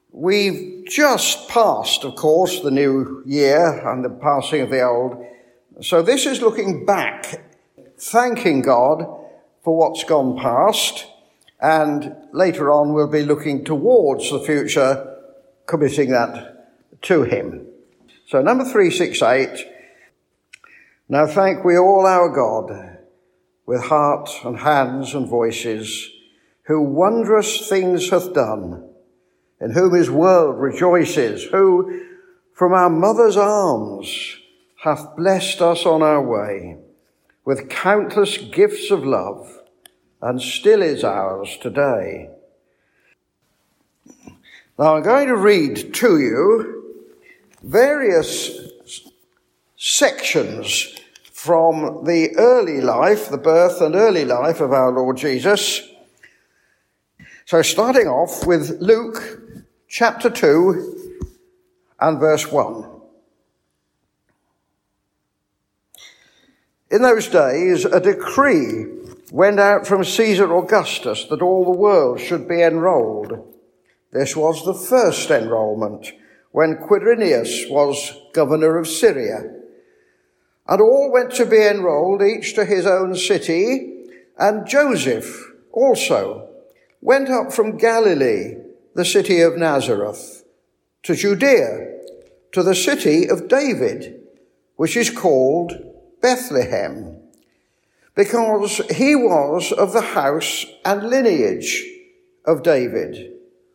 We've just passed, of course, the new year and the passing of the old. So this is looking back, thanking God for what's gone past, and later on we'll be looking towards the future, committing that to him. So number 368, now thank we all our God with heart and hands and voices, who wondrous things hath done, in whom his world rejoices, who from our mother's arms hath blessed us on our way with countless gifts of love, and still is ours today. Now I'm going to read to you various sections from the early life, the birth and early life of our Lord Jesus. So starting off with Luke chapter 2 and verse 1. In those days, a decree went out from Caesar Augustus that all the world should be enrolled. This was the first enrolment, when Quirinius was governor of Syria. And all went to be enrolled, each to his own city, and Joseph also went up from Galilee, the city of Nazareth, to Judea, to the city of David, which is called Bethlehem, because he was of the house and lineage of David.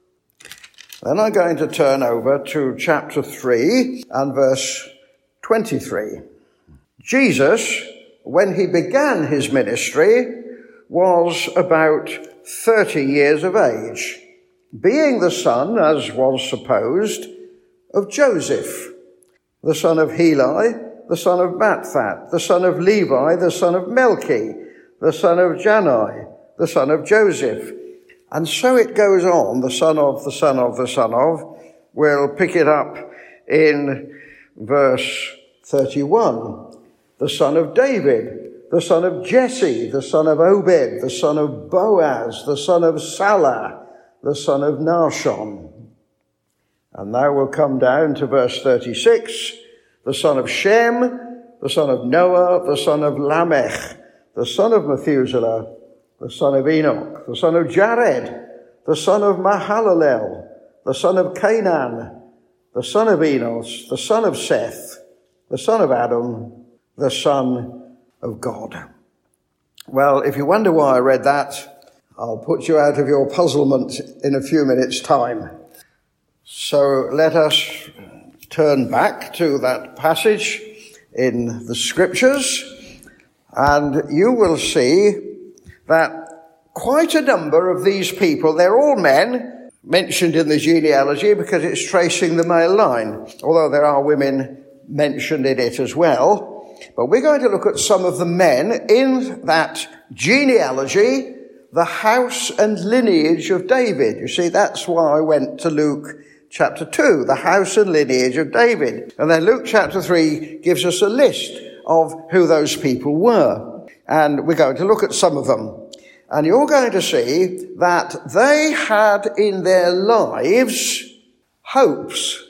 Then I'm going to turn over to chapter 3 and verse 23. Jesus, when he began his ministry, was about 30 years of age, being the son, as was supposed, of Joseph, the son of Heli, the son of Matthat, the son of Levi, the son of Melchi, the son of Jannai, the son of Joseph. And so it goes on, the son of, the son of, the son of. We'll pick it up in verse 31. The son of David, the son of Jesse, the son of Obed, the son of Boaz, the son of Salah, the son of Nahshon. And now we'll come down to verse 36. The son of Shem, the son of Noah, the son of Lamech, the son of Methuselah, the son of Enoch, the son of Jared, the son of Mahalalel, the son of Canaan, the son of Enos, the son of Seth, the son of Adam, the Son of God. Well, if you wonder why I read that, I'll put you out of your puzzlement in a few minutes' time. So let us turn back to that passage in the Scriptures, and you will see that quite a number of these people, they're all men, mentioned in the genealogy because it's tracing the male line, although there are women mentioned in it as well. But we're going to look at some of the men in that genealogy, the house and lineage of David. You see, that's why I went to Luke chapter 2, the house and lineage of David. And then Luke chapter 3 gives us a list of who those people were. And we're going to look at some of them. And you're going to see that they had in their lives hopes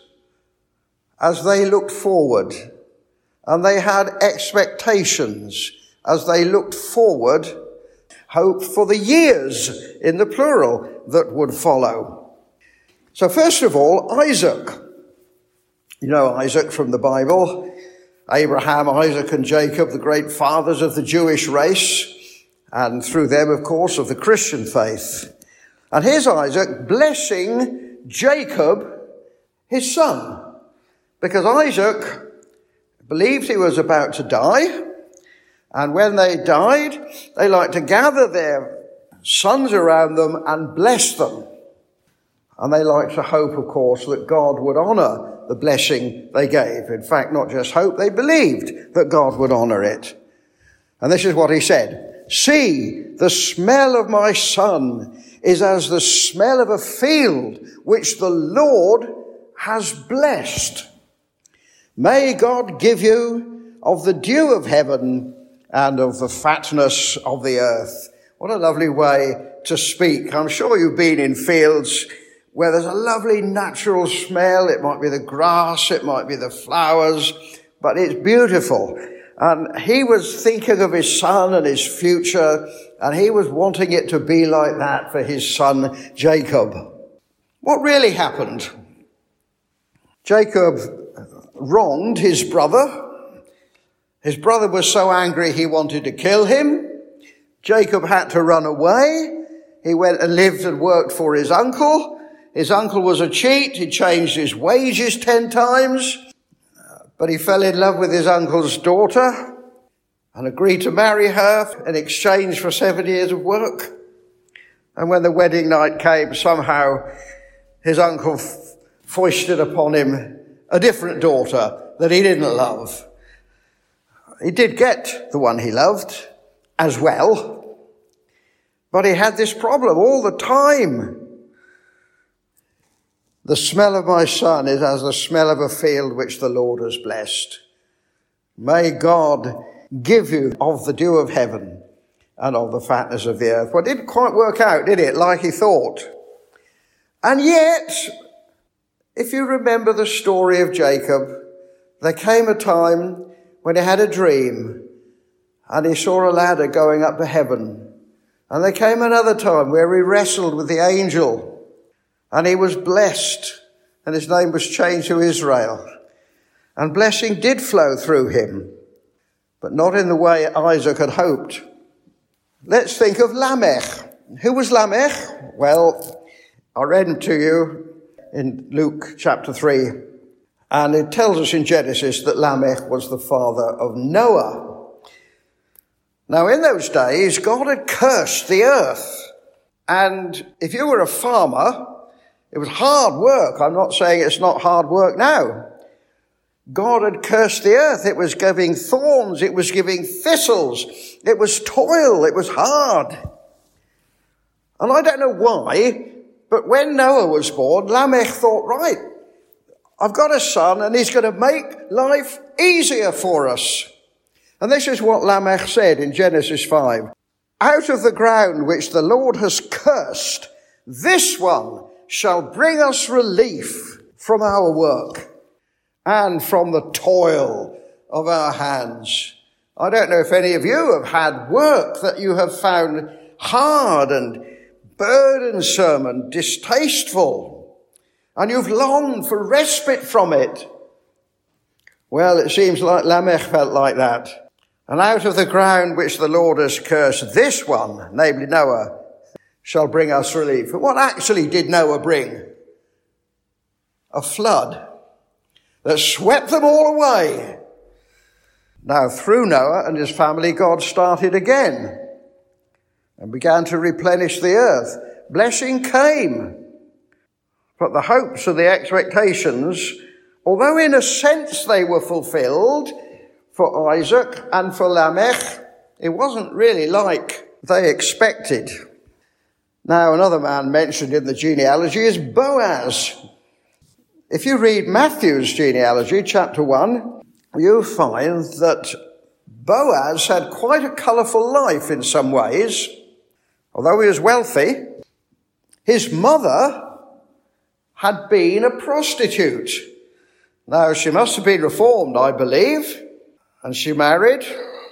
as they looked forward. And they had expectations as they looked forward, hope for the years, in the plural, that would follow. So first of all, Isaac. You know Isaac from the Bible. Abraham, Isaac and Jacob, the great fathers of the Jewish race, and through them, of course, of the Christian faith. And here's Isaac blessing Jacob, his son, because Isaac believed he was about to die, and when they died, they liked to gather their sons around them and bless them. And they liked to hope, of course, that God would honour the blessing they gave. In fact, not just hope, they believed that God would honour it. And this is what he said: "See, the smell of my son is as the smell of a field which the Lord has blessed. May God give you of the dew of heaven and of the fatness of the earth." What a lovely way to speak. I'm sure you've been in fields where there's a lovely natural smell. It might be the grass, it might be the flowers, but it's beautiful. And he was thinking of his son and his future, and he was wanting it to be like that for his son Jacob. What really happened? Jacob wronged his brother. His brother was so angry he wanted to kill him. Jacob had to run away. He went and lived and worked for his uncle. His uncle was a cheat. He changed his wages 10 times. But he fell in love with his uncle's daughter and agreed to marry her in exchange for 7 years of work. And when the wedding night came, somehow his uncle foisted upon him a different daughter that he didn't love. He did get the one he loved as well, but he had this problem all the time. The smell of my son is as the smell of a field which the Lord has blessed. May God give you of the dew of heaven and of the fatness of the earth. Well, it didn't quite work out, did it, like he thought? And yet, if you remember the story of Jacob, there came a time when he had a dream and he saw a ladder going up to heaven. And there came another time where he wrestled with the angel and he was blessed and his name was changed to Israel. And blessing did flow through him, but not in the way Isaac had hoped. Let's think of Lamech. Who was Lamech? Well, I read him to you in Luke chapter 3. And it tells us in Genesis that Lamech was the father of Noah. Now, in those days, God had cursed the earth. And if you were a farmer, it was hard work. I'm not saying it's not hard work now. God had cursed the earth. It was giving thorns. It was giving thistles. It was toil. It was hard. And I don't know why, but when Noah was born, Lamech thought, right, I've got a son and he's going to make life easier for us. And this is what Lamech said in Genesis 5. Out of the ground which the Lord has cursed, this one shall bring us relief from our work and from the toil of our hands. I don't know if any of you have had work that you have found hard and burdensome and distasteful, and you've longed for respite from it. Well, it seems like Lamech felt like that. And out of the ground which the Lord has cursed, this one, namely Noah, shall bring us relief. And what actually did Noah bring? A flood that swept them all away. Now, through Noah and his family, God started again and began to replenish the earth. Blessing came. But the hopes and the expectations, although in a sense they were fulfilled for Isaac and for Lamech, it wasn't really like they expected. Now, another man mentioned in the genealogy is Boaz. If you read Matthew's genealogy, chapter 1, you'll find that Boaz had quite a colourful life in some ways. Although he was wealthy, his mother had been a prostitute. Now, she must have been reformed, I believe, and she married,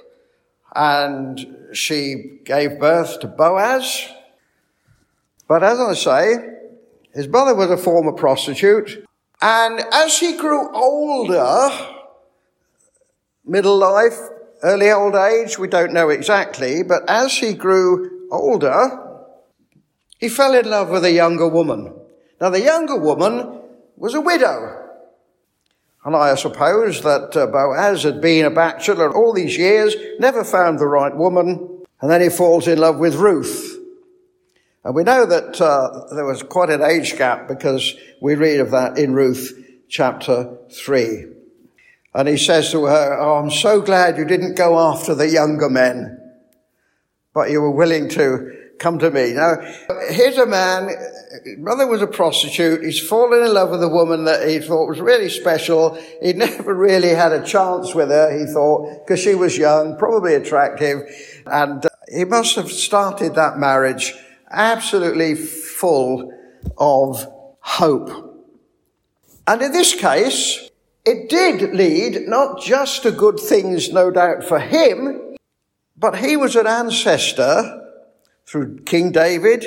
and she gave birth to Boaz. But as I say, his mother was a former prostitute, and as he grew older, middle life, early old age, we don't know exactly, but as he grew older, he fell in love with a younger woman. Now, the younger woman was a widow. And I suppose that Boaz had been a bachelor all these years, never found the right woman, and then he falls in love with Ruth. And we know that there was quite an age gap because we read of that in Ruth chapter 3. And he says to her, "Oh, I'm so glad you didn't go after the younger men, but you were willing to come to me." Now, here's a man, his mother was a prostitute, he's fallen in love with a woman that he thought was really special. He'd never really had a chance with her, he thought, because she was young, probably attractive, and he must have started that marriage absolutely full of hope. And in this case, it did lead not just to good things, no doubt, for him, but he was an ancestor through King David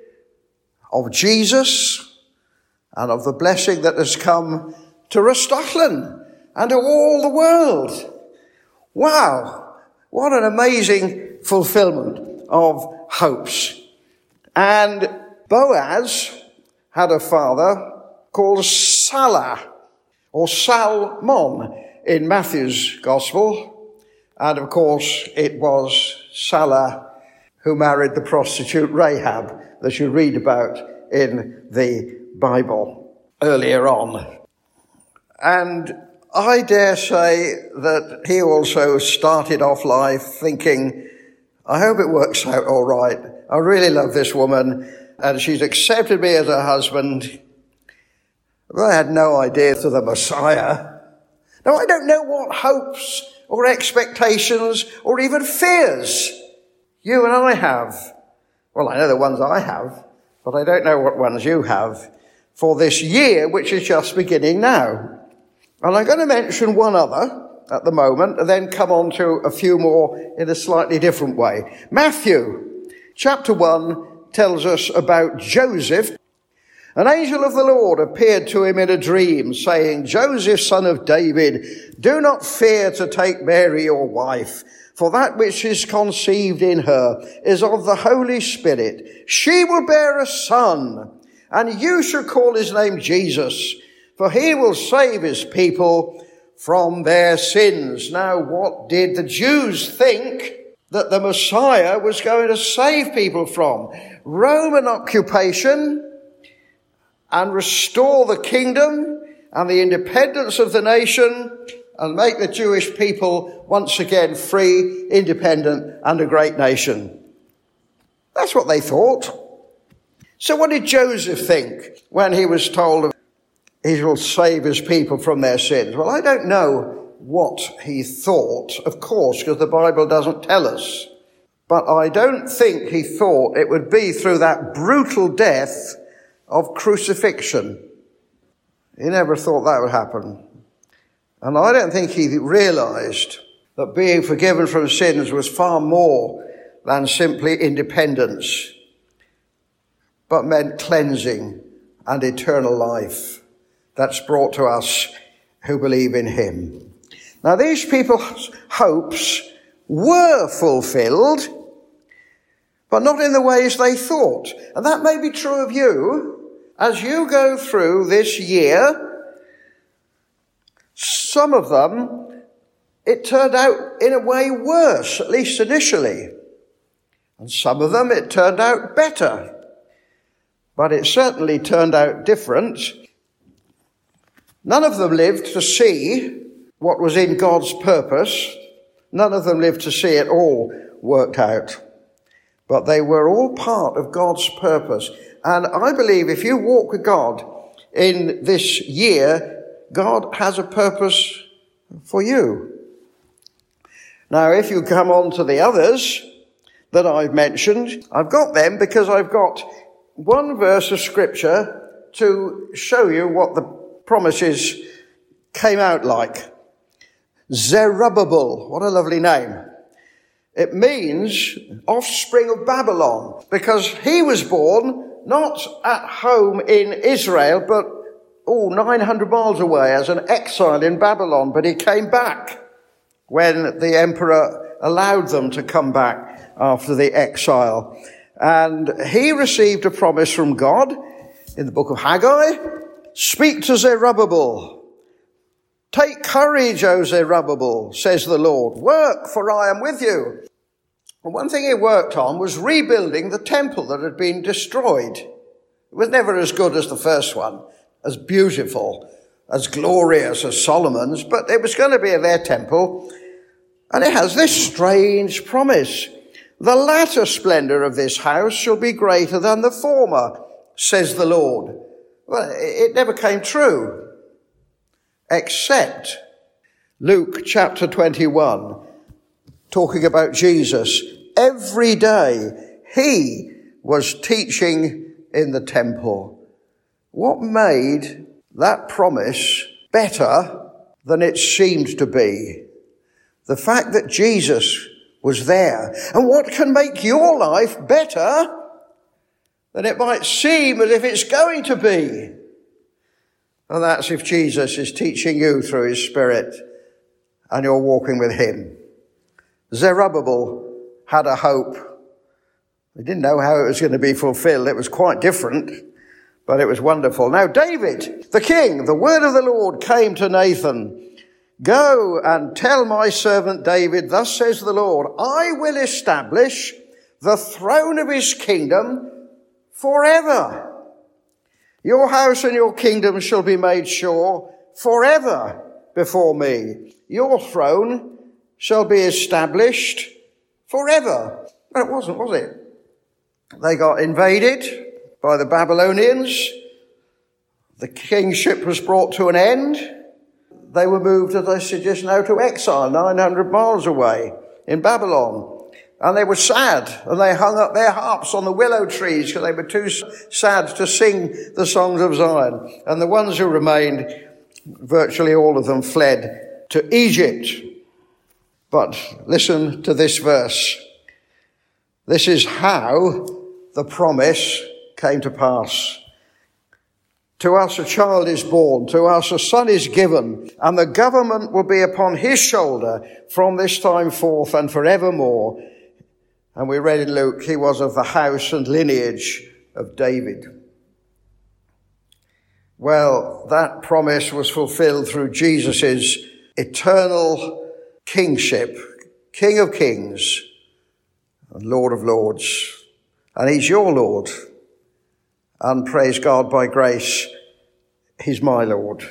of Jesus and of the blessing that has come to Rhostyllen and to all the world. Wow, what an amazing fulfillment of hopes. And Boaz had a father called Salah, or Salmon in Matthew's Gospel. And of course, it was Salah who married the prostitute Rahab that you read about in the Bible earlier on. And I dare say that he also started off life thinking, I hope it works out all right. I really love this woman, and she's accepted me as her husband. But I had no idea to the Messiah. Now, I don't know what hopes or expectations or even fears you and I have. Well, I know the ones I have, but I don't know what ones you have for this year, which is just beginning now. And I'm going to mention one other at the moment and then come on to a few more in a slightly different way. Matthew chapter 1 tells us about Joseph. An angel of the Lord appeared to him in a dream, saying, Joseph, son of David, do not fear to take Mary your wife, for that which is conceived in her is of the Holy Spirit. She will bear a son, and you shall call his name Jesus, for he will save his people from their sins. Now, what did the Jews think that the Messiah was going to save people from? Roman occupation, and restore the kingdom and the independence of the nation and make the Jewish people once again free, independent, and a great nation. That's what they thought. So what did Joseph think when he was told he will save his people from their sins? Well, I don't know what he thought, of course, because the Bible doesn't tell us. But I don't think he thought it would be through that brutal death of crucifixion. He never thought that would happen. And I don't think he realized that being forgiven from sins was far more than simply independence, but meant cleansing and eternal life that's brought to us who believe in him. Now, these people's hopes were fulfilled, but not in the ways they thought. And that may be true of you. As you go through this year, some of them, it turned out in a way worse, at least initially. And some of them, it turned out better. But it certainly turned out different. None of them lived to see what was in God's purpose. None of them lived to see it all worked out. But they were all part of God's purpose. And I believe if you walk with God in this year, God has a purpose for you. Now, if you come on to the others that I've mentioned, I've got them because I've got one verse of scripture to show you what the promises came out like. Zerubbabel, what a lovely name. It means offspring of Babylon, because he was born not at home in Israel, but 900 miles away as an exile in Babylon. But he came back when the emperor allowed them to come back after the exile. And he received a promise from God in the book of Haggai. Speak to Zerubbabel. Take courage, O Zerubbabel, says the Lord. Work, for I am with you. And one thing he worked on was rebuilding the temple that had been destroyed. It was never as good as the first one, as beautiful, as glorious as Solomon's, but it was going to be their temple. And it has this strange promise. The latter splendor of this house shall be greater than the former, says the Lord. Well, it never came true, except Luke chapter 21, talking about Jesus. Every day he was teaching in the temple what made that promise better than it seemed to be? The fact that Jesus was there. And what can make your life better than it might seem as if it's going to be? And that's if Jesus is teaching you through his Spirit and you're walking with him. Zerubbabel had a hope. He didn't know how it was going to be fulfilled. It was quite different, but it was wonderful. Now David, the king, the word of the Lord came to Nathan. Go and tell my servant David, thus says the Lord, I will establish the throne of his kingdom forever. Your house and your kingdom shall be made sure forever before me. Your throne shall be established forever. But it wasn't, was it? They got invaded by the Babylonians. The kingship was brought to an end. They were moved, as I said just now, to exile 900 miles away in Babylon. And they were sad, and they hung up their harps on the willow trees because they were too sad to sing the songs of Zion. And the ones who remained, virtually all of them fled to Egypt. But listen to this verse. This is how the promise came to pass. To us a child is born, to us a son is given, and the government will be upon his shoulder from this time forth and forevermore. And we read in Luke, he was of the house and lineage of David. Well, that promise was fulfilled through Jesus' eternal kingship, King of Kings and Lord of Lords. And he's your Lord. And praise God, by grace, he's my Lord.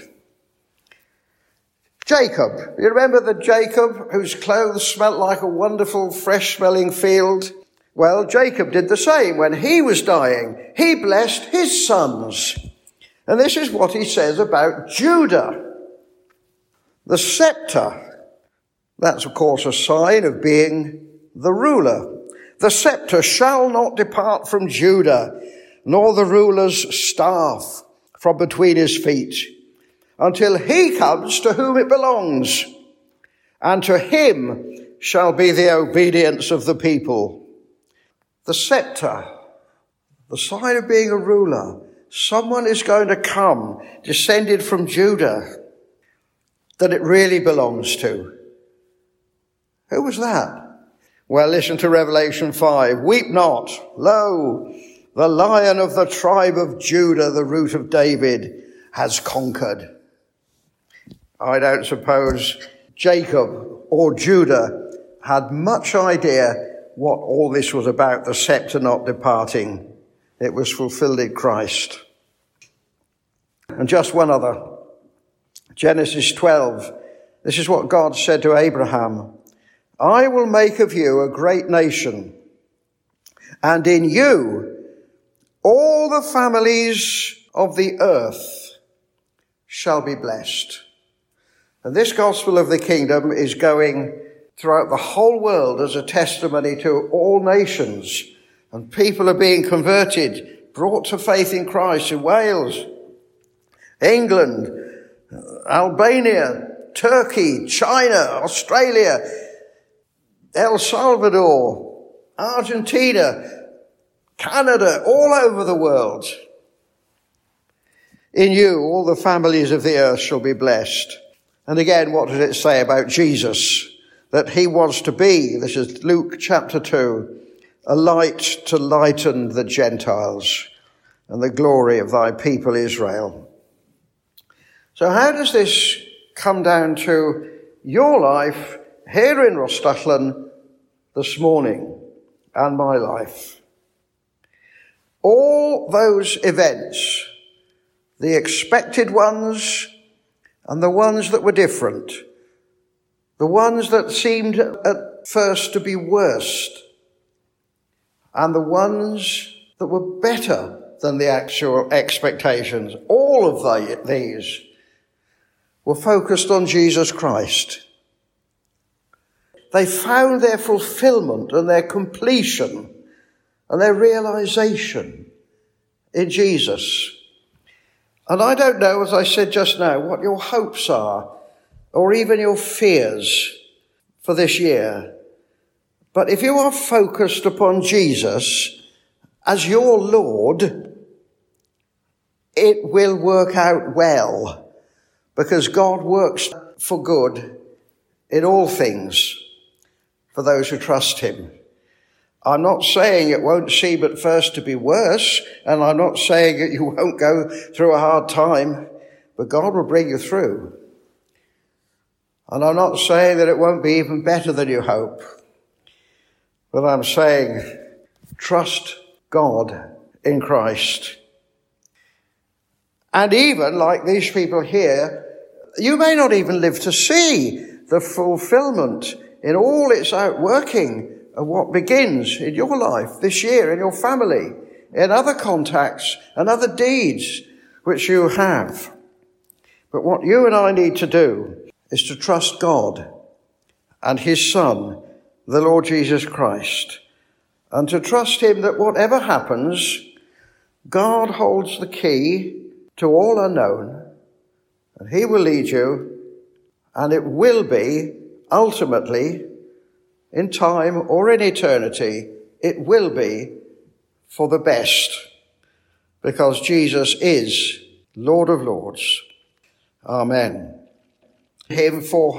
Jacob. You remember the Jacob whose clothes smelt like a wonderful, fresh-smelling field? Well, Jacob did the same. When he was dying, he blessed his sons. And this is what he says about Judah. The scepter. That's, of course, a sign of being the ruler. The scepter shall not depart from Judah, nor the ruler's staff from between his feet, until he comes to whom it belongs, and to him shall be the obedience of the people. The scepter, the sign of being a ruler. Someone is going to come, descended from Judah, that it really belongs to. Who was that? Well, listen to Revelation 5. Weep not, lo, the Lion of the tribe of Judah, the root of David, has conquered. I don't suppose Jacob or Judah had much idea what all this was about, the scepter not departing. It was fulfilled in Christ. And just one other. Genesis 12. This is what God said to Abraham. I will make of you a great nation, and in you all the families of the earth shall be blessed. And this gospel of the kingdom is going throughout the whole world as a testimony to all nations. And people are being converted, brought to faith in Christ in Wales, England, Albania, Turkey, China, Australia, El Salvador, Argentina, Canada, all over the world. In you, all the families of the earth shall be blessed. And again, what does it say about Jesus? That he was to be, this is Luke chapter 2, a light to lighten the Gentiles and the glory of thy people Israel. So how does this come down to your life here in Rostallan this morning and my life? All those events, the expected ones and the ones that were different, the ones that seemed at first to be worst, and the ones that were better than the actual expectations, all of these were focused on Jesus Christ. They found their fulfillment and their completion and their realization in Jesus. And I don't know, as I said just now, what your hopes are, or even your fears for this year. But if you are focused upon Jesus as your Lord, it will work out well, because God works for good in all things for those who trust him. I'm not saying it won't seem at first to be worse, and I'm not saying that you won't go through a hard time, but God will bring you through. And I'm not saying that it won't be even better than you hope, but I'm saying trust God in Christ. And even like these people here, you may not even live to see the fulfillment in all its outworking of what begins in your life this year, in your family, in other contacts and other deeds which you have. But what you and I need to do is to trust God and his Son, the Lord Jesus Christ, and to trust him that whatever happens, God holds the key to all unknown, and he will lead you, and it will be ultimately, in time or in eternity, it will be for the best, because Jesus is Lord of Lords. Amen. Hymn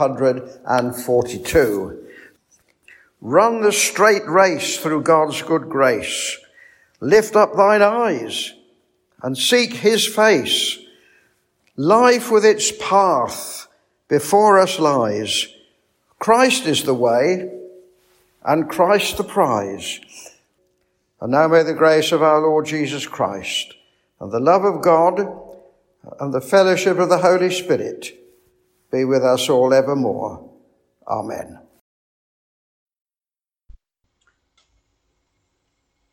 442. Run the straight race through God's good grace. Lift up thine eyes and seek his face. Life with its path before us lies. Christ is the way and Christ the prize. And now may the grace of our Lord Jesus Christ and the love of God and the fellowship of the Holy Spirit be with us all evermore. Amen.